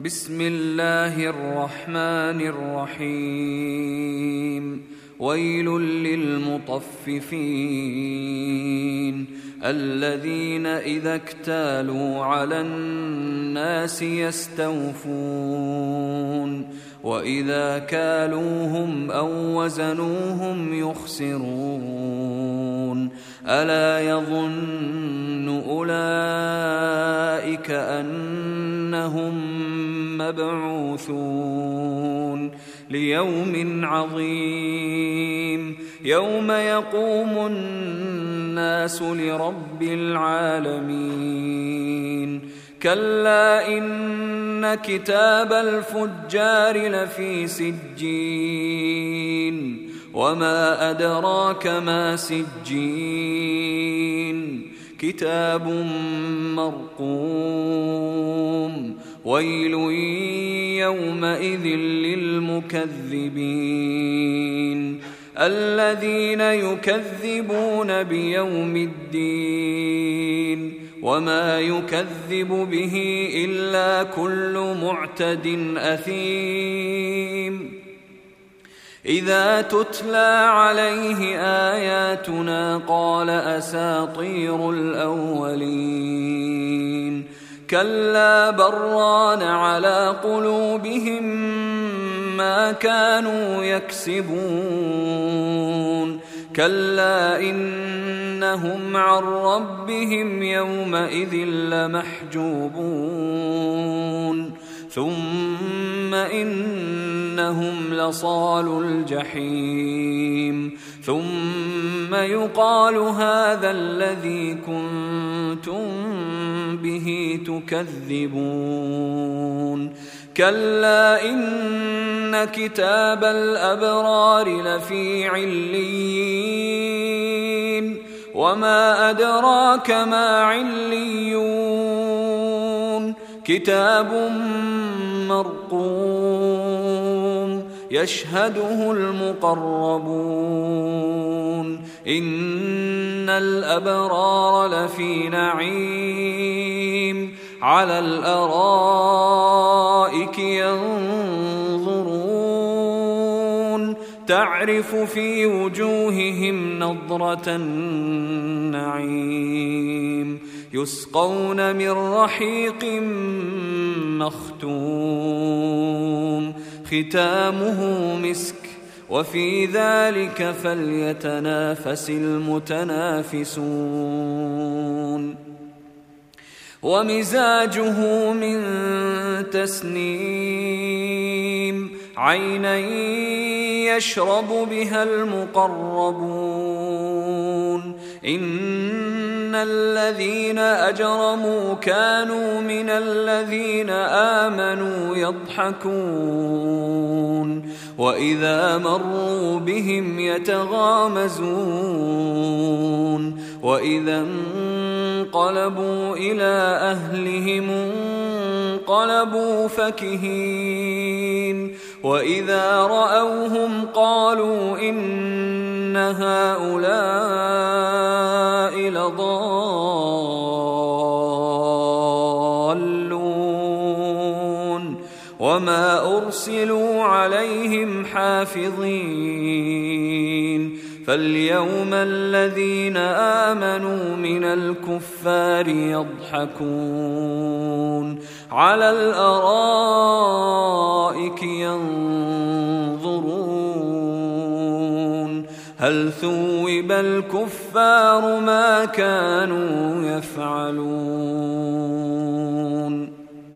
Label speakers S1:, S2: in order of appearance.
S1: بسم الله الرحمن الرحيم. ويل للمطففين الذين إذا اكتالوا على الناس يستوفون وإذا كالوهم أو وزنوهم يخسرون ألا يظن أولئك أنهم مبعوثون ليوم عظيم يوم يقوم الناس لرب العالمين. كلا إن كتاب الفجار لفي سجين وما أدراك ما سجين كتاب مرقوم ويل يومئذ للمكذبين الذين يكذبون بيوم الدين وما يكذب به إلا كل معتد أثيم إذا تتلى عليه آياتنا قال أساطير الأولين كلا بران على قلوبهم ما كانوا يكسبون كلا إنهم عن ربهم يومئذ لمحجوبون ثم إنهم لصالو الجحيم ثم يقال هذا الذي كنتم به تكذبون كلا إن كتاب الأبرار لفي عليين وما أدراك ما عليون كتاب مرقوم يشهده المقربون إن الأبرار لفي نعيم على الأرائك ينظرون تعرف في وجوههم نضرة النعيم يسقون من رحيق مختوم ختامه مسك وفي ذلك فليتنافس المتنافسون ومزاجه من تسنيم عينا يشرب بها المقربون إن الذين أجرموا كانوا من الذين آمنوا يضحكون وإذا مروا بهم يتغامزون وإذا انقلبوا إلى أهلهم انقلبوا فكهين وإذا رأوهم قالوا إن هؤلاء لضالون وما أرسلوا عليهم حافظين فاليوم الذين آمنوا من الكفار يضحكون على الأرائك ينظرون هل ثوب الكفار ما كانوا يفعلون